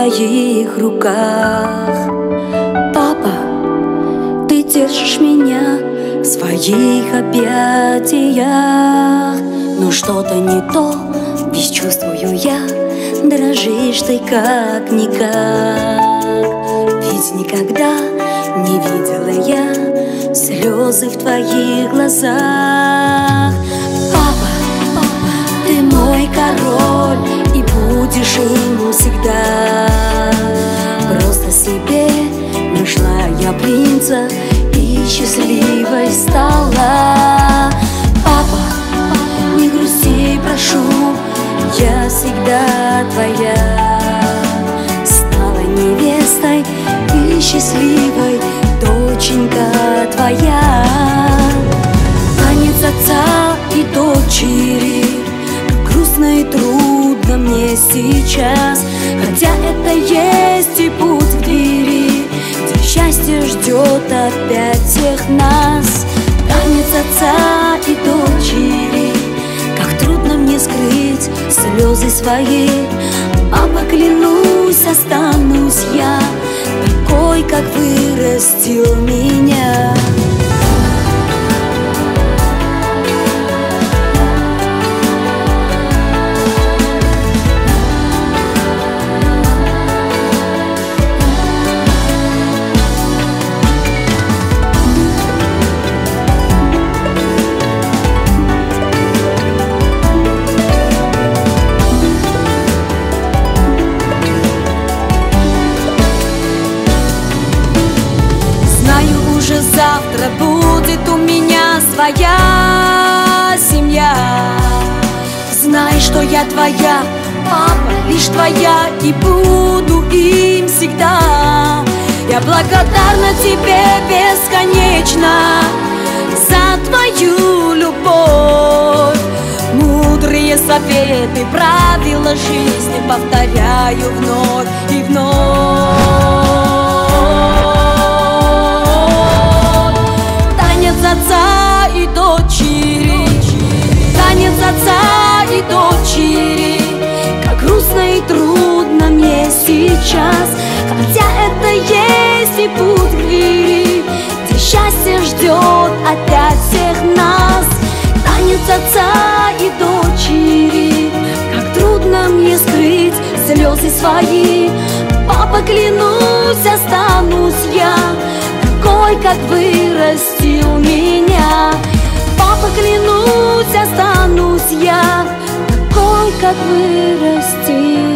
твоих руках. Папа, ты держишь меня в своих объятиях, но что-то не то, бесчувствую я, дрожишь ты как-никак. Ведь никогда не видела я слезы в твоих глазах. Папа, ты мой король и будешь им всегда. Просто себе нашла я принца и счастливой стала. Папа, не грусти, прошу, я всегда твоя. Стала невестой и счастливой доченька твоя. Танец отца и дочери, грустно и трудно мне сейчас, хотя это есть и путь к двери, где счастье ждет опять всех нас. Танец отца и дочери, как трудно мне скрыть слезы свои. Папа, клянусь, останусь я такой, как вырастил меня. Завтра будет у меня своя семья. Знай, что я твоя, папа, лишь твоя, и буду им всегда. Я благодарна тебе бесконечно за твою любовь. Мудрые советы, правила жизни повторяю вновь и вновь. Отца и дочери, танец отца и дочери, как грустно и трудно мне сейчас, хотя это есть и путь к двери, где счастье ждет опять всех нас. Танец отца и дочери, как трудно мне скрыть слезы свои. Папа, клянусь, останусь я такой, как вырастил меня. Папа, клянусь, останусь я такой, как вырастил